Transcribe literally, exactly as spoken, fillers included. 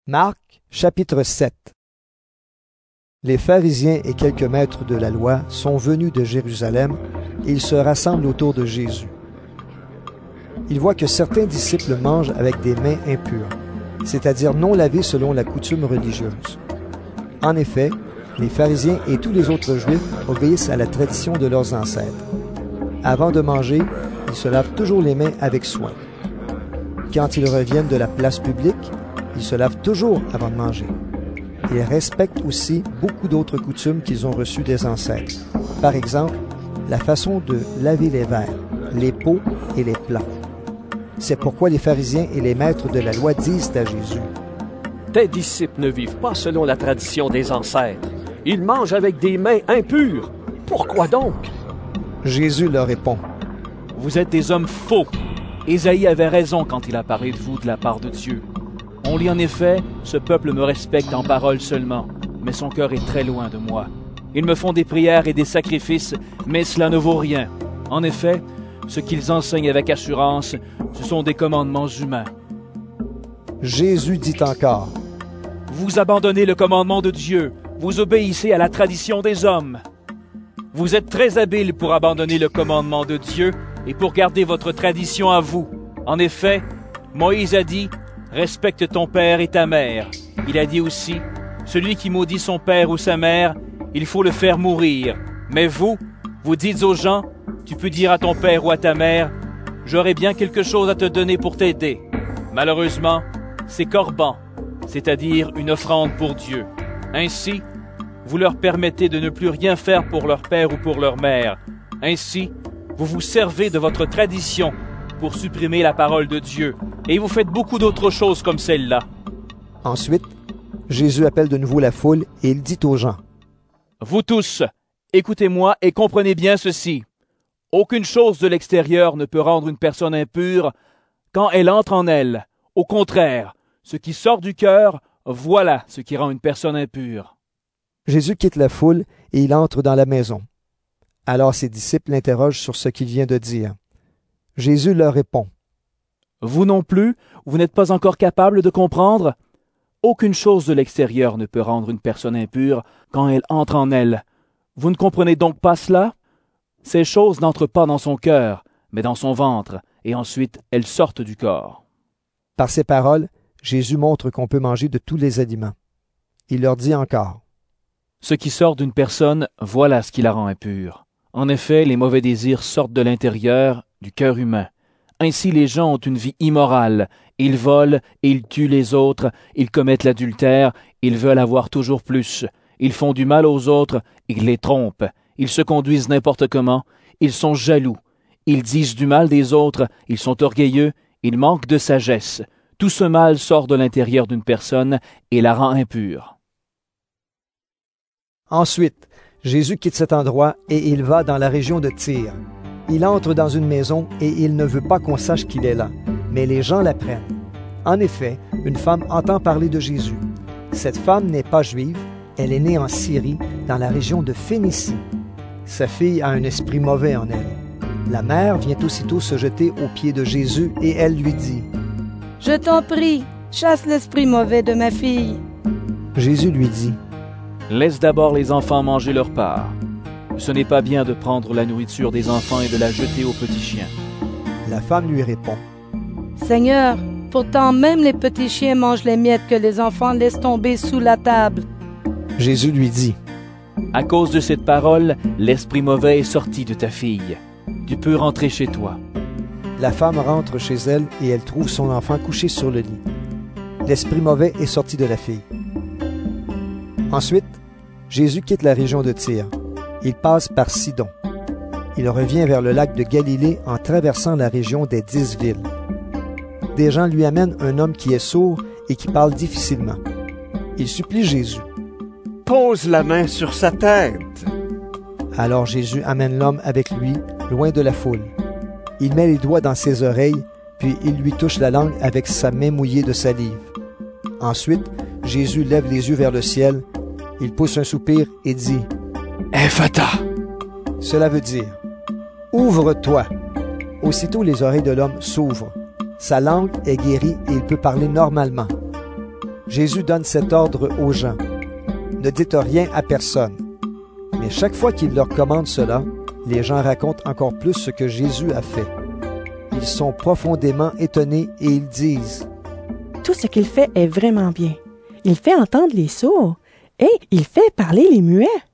Marc, chapitre sept. Les pharisiens et quelques maîtres de la loi sont venus de Jérusalem et ils se rassemblent autour de Jésus. Ils voient que certains disciples mangent avec des mains impures, c'est-à-dire non lavées selon la coutume religieuse. En effet, les pharisiens et tous les autres juifs obéissent à la tradition de leurs ancêtres. Avant de manger, ils se lavent toujours les mains avec soin. Quand ils reviennent de la place publique, ils se lavent toujours avant de manger. Ils respectent aussi beaucoup d'autres coutumes qu'ils ont reçues des ancêtres. Par exemple, la façon de laver les verres, les pots et les plats. C'est pourquoi les pharisiens et les maîtres de la loi disent à Jésus: « Tes disciples ne vivent pas selon la tradition des ancêtres. Ils mangent avec des mains impures. Pourquoi donc? » Jésus leur répond: « Vous êtes des hommes faux. Ésaïe avait raison quand il a parlé de vous de la part de Dieu. On lit en effet, ce peuple me respecte en parole seulement, mais son cœur est très loin de moi. Ils me font des prières et des sacrifices, mais cela ne vaut rien. En effet, ce qu'ils enseignent avec assurance, ce sont des commandements humains. » Jésus dit encore: « Vous abandonnez le commandement de Dieu, vous obéissez à la tradition des hommes. Vous êtes très habiles pour abandonner le commandement de Dieu et pour garder votre tradition à vous. En effet, Moïse a dit: « Respecte ton père et ta mère. » Il a dit aussi: « Celui qui maudit son père ou sa mère, il faut le faire mourir. » Mais vous, vous dites aux gens: « Tu peux dire à ton père ou à ta mère: « J'aurai bien quelque chose à te donner pour t'aider. » Malheureusement, c'est corban, c'est-à-dire une offrande pour Dieu. Ainsi, vous leur permettez de ne plus rien faire pour leur père ou pour leur mère. Ainsi, vous vous servez de votre tradition pour supprimer la parole de Dieu. Et vous faites beaucoup d'autres choses comme celle-là. Ensuite, Jésus appelle de nouveau la foule et il dit aux gens: « Vous tous, écoutez-moi et comprenez bien ceci. Aucune chose de l'extérieur ne peut rendre une personne impure quand elle entre en elle. Au contraire, ce qui sort du cœur, voilà ce qui rend une personne impure. » Jésus quitte la foule et il entre dans la maison. Alors ses disciples l'interrogent sur ce qu'il vient de dire. Jésus leur répond: « Vous non plus, vous n'êtes pas encore capable de comprendre? Aucune chose de l'extérieur ne peut rendre une personne impure quand elle entre en elle. Vous ne comprenez donc pas cela? Ces choses n'entrent pas dans son cœur, mais dans son ventre, et ensuite elles sortent du corps. » Par ces paroles, Jésus montre qu'on peut manger de tous les aliments. Il leur dit encore: « Ce qui sort d'une personne, voilà ce qui la rend impure. En effet, les mauvais désirs sortent de l'intérieur, du cœur humain. Ainsi les gens ont une vie immorale. Ils volent et ils tuent les autres, ils commettent l'adultère, ils veulent avoir toujours plus. Ils font du mal aux autres, ils les trompent. Ils se conduisent n'importe comment, ils sont jaloux. Ils disent du mal des autres, ils sont orgueilleux, ils manquent de sagesse. Tout ce mal sort de l'intérieur d'une personne et la rend impure. » Ensuite, Jésus quitte cet endroit et il va dans la région de Tyr. Il entre dans une maison et il ne veut pas qu'on sache qu'il est là, mais les gens l'apprennent. En effet, une femme entend parler de Jésus. Cette femme n'est pas juive, elle est née en Syrie, dans la région de Phénicie. Sa fille a un esprit mauvais en elle. La mère vient aussitôt se jeter aux pieds de Jésus et elle lui dit: « Je t'en prie, chasse l'esprit mauvais de ma fille. » Jésus lui dit: « Laisse d'abord les enfants manger leur part. Ce n'est pas bien de prendre la nourriture des enfants et de la jeter aux petits chiens. » La femme lui répond: « Seigneur, pourtant même les petits chiens mangent les miettes que les enfants laissent tomber sous la table. » Jésus lui dit: « À cause de cette parole, l'esprit mauvais est sorti de ta fille. Tu peux rentrer chez toi. » La femme rentre chez elle et elle trouve son enfant couché sur le lit. L'esprit mauvais est sorti de la fille. Ensuite, Jésus quitte la région de Tyr. Il passe par Sidon. Il revient vers le lac de Galilée en traversant la région des dix villes. Des gens lui amènent un homme qui est sourd et qui parle difficilement. Il supplie Jésus: « Pose la main sur sa tête. » Alors Jésus amène l'homme avec lui, loin de la foule. Il met les doigts dans ses oreilles, puis il lui touche la langue avec sa main mouillée de salive. Ensuite, Jésus lève les yeux vers le ciel, il pousse un soupir et dit: « Ephata !» Cela veut dire: « Ouvre-toi !» Aussitôt les oreilles de l'homme s'ouvrent. Sa langue est guérie et il peut parler normalement. Jésus donne cet ordre aux gens. Ne dites rien à personne. Mais chaque fois qu'il leur commande cela, les gens racontent encore plus ce que Jésus a fait. Ils sont profondément étonnés et ils disent: Tout ce qu'il fait est vraiment bien. Il fait entendre les sourds et il fait parler les muets.